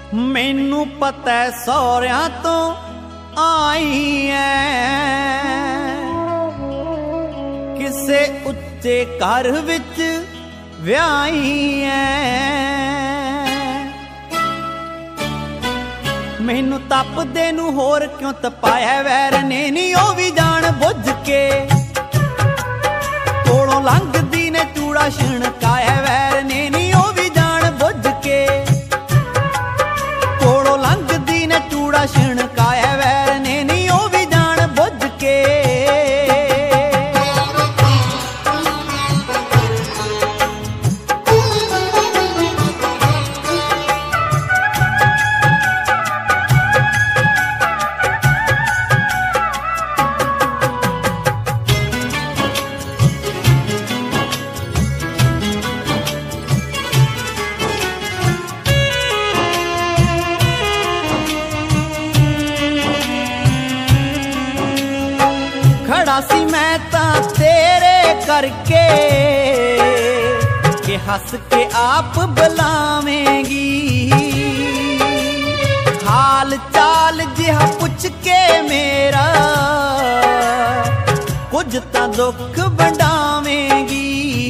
ਮੈਨੂੰ ਪਤਾ ਸਹੁਰਿਆਂ ਤੋਂ ਆਈ ਐ, ਕਿਸੇ ਉੱਚੇ ਘਰ ਵਿੱਚ ਵਿਆਹੀ ਐ। ਮੈਨੂੰ ਤਪਦੇ ਨੂੰ ਹੋਰ ਕਿਉਂ ਤਪਾਇਆ ਵੈਰ ਨੇ ਨੀ, ਉਹ ਵੀ ਜਾਣ ਬੁੱਝ ਕੇ ਕੋਲੋਂ ਲੰਘਦੀ ਨੇ ਚੂੜਾ ਛਿਣਕਾਇਆ ਵੈਰ ਨੇ ਨੀ, ਉਹ ਵੀ ਜਾਣ ਬੁੱਝ ਕੇ ਕੋਲੋਂ ਲੰਘਦੀ ਨੇ ਚੂੜਾ ਛਿਣਕਾਇਆ ਵੈਰ ਨੇ ਨੀ, ਉਹ ਵੀ ਜਾਣ ਬੁੱਝ ਕੇ। ਖੜਾ ਸੀ ਮੈਂ ਤਾਂ ਤੇਰੇ ਕਰਕੇ ਕਿ ਹੱਸ ਕੇ ਆਪ ਬੁਲਾਵੇਂਗੀ, ਹਾਲ ਚਾਲ ਜਿਹਾ ਪੁੱਛ ਕੇ ਮੇਰਾ ਕੁਝ ਤਾਂ ਦੁੱਖ ਵੰਡਾਵੇਂਗੀ,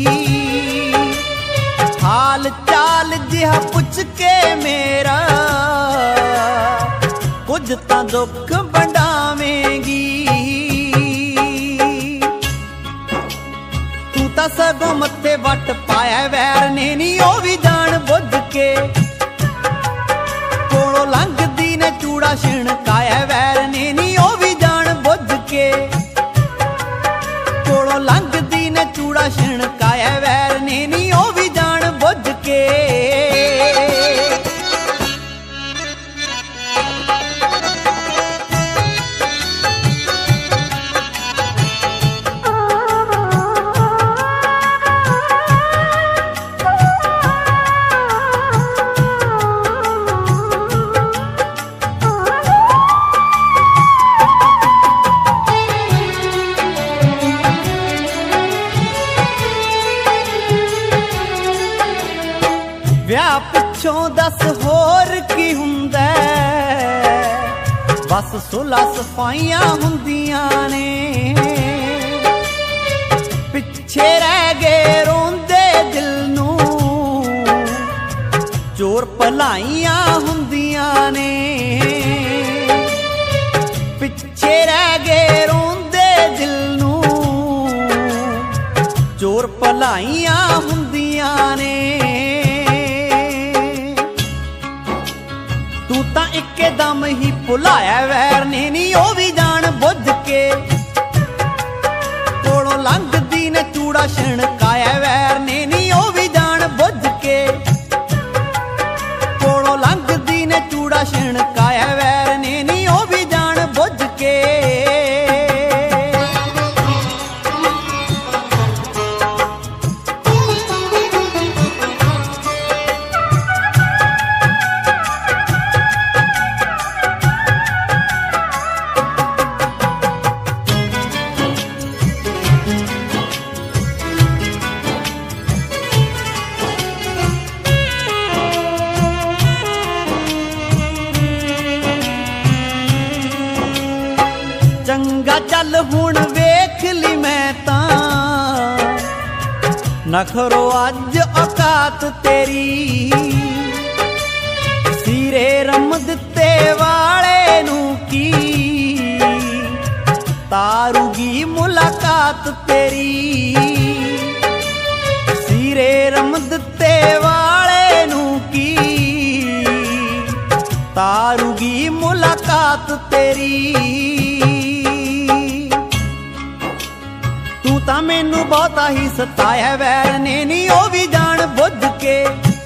ਹਾਲ ਚਾਲ ਜਿਹਾ ਪੁੱਛ ਕੇ ਮੇਰਾ ਕੁਝ ਤਾਂ ਦੁੱਖ ਵੰਡਾਵੇਂਗੀ। ਤਾਂ ਸਗੋਂ ਮੱਥੇ ਵੱਟ ਪਾਇਆ ਵੈਰ ਨੇ ਨੀ, ਉਹ ਵੀ ਜਾਣ ਬੁੱਝ ਕੇ ਕੋਲੋਂ ਲੰਘਦੀ ਨੇ ਚੂੜਾ ਛਿਣਕਾਇਆ ਵੈਰ ਨੇ ਨੀ, ਉਹ ਵੀ ਜਾਣ ਬੁੱਝ ਕੇ ਕੋਲੋਂ ਲੰਘਦੀ ਨੇ ਚੂੜਾ ਛਿਣਕਾਇਆ ਵੈਰ ਨੇ ਨੀ, ਉਹ ਵੀ ਜਾਣ ਬੁੱਝ ਕੇ। ਵਿਆਹ ਪਿੱਛੋਂ ਦੱਸ ਹੋਰ ਕੀ ਹੁੰਦਾ, ਬਸ ਸੁਲਾ ਸਫਾਈਆਂ ਹੁੰਦੀਆਂ ਨੇ, ਪਿੱਛੇ ਰਹਿ ਗਏ ਰੋਂਦੇ ਦਿਲ ਨੂੰ ਚੋਰ ਭਲਾਈਆਂ ਹੁੰਦੀਆਂ ਨੇ, ਪਿੱਛੇ ਰਹਿ ਗਏ ਰੋਂਦੇ ਦਿਲ ਨੂੰ ਚੋਰ ਭਲਾਈਆਂ ਹੁੰਦੀਆਂ ਨੇ। ਤੂੰ ਤਾਂ ਇੱਕਦਮ ਹੀ ਭੁਲਾਇਆ ਵੈਰ ਨੇ ਨੀ, ਉਹ ਵੀ ਜਾਣ ਬੁੱਝ ਕੇ ਕੋਲੋਂ ਲੰਘਦੀ ਨੇ ਚੂੜਾ ਛਿਣਕਾਇਆ ਵੈਰ ਨੇ ਨੀ, ਉਹ ਵੀ ਜਾਣ ਬੁੱਝ ਕੇ ਕੋਲੋਂ ਲੰਘਦੀ ਨੇ ਚੂੜਾ ਛਿਣਕਾਇਆ ਵੈਰ ਨੇ ਨੀ, ਉਹ ਵੀ ਜਾਣ ਬੁੱਝ ਕੇ। ਚੰਗਾ ਚੱਲ ਹੁਣ ਵੇਖ ਲਈ ਮੈਂ ਤਾਂ ਨਖਰੋ ਅੱਜ ਔਕਾਤ ਤੇਰੀ, ਸੀਰੇ ਰਮ ਦਿੱਤੇ ਵਾਲੇ ਨੂੰ ਕੀ ਤਾਰੂਗੀ ਮੁਲਾਕਾਤ ਤੇਰੀ, ਸੀਰੇ ਰਮ ਦਿੱਤੇ ਵਾਲੇ ਨੂੰ ਕੀ ਤਾਰੂਗੀ ਮੁਲਾਕਾਤ ਤੇਰੀ। ਤੂੰ ਤਾਂ ਮੈਨੂੰ ਬਹੁਤਾ ਹੀ ਸਤਾਇਆ ਵੈਰ ਨੇ ਨੀ, ਉਹ ਵੀ ਜਾਣ ਬੁੱਝ ਕੇ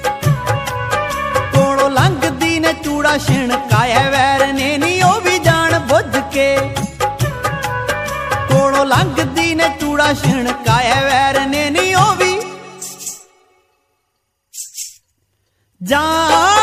ਕੋਲੋਂ ਲੰਘਦੀ ਨੇ ਚੂੜਾ ਛਿਣਕਾਇਆ ਵੈਰ ਨੇ ਨੀ, ਉਹ ਵੀ ਜਾਣ ਬੁੱਝ ਕੇ ਕੋਲੋਂ ਲੰਘਦੀ ਨੇ ਚੂੜਾ ਛਿਣਕਾਇਆ ਵੈਰ ਨੇ ਨੀ, ਉਹ ਵੀ ਜਾਣ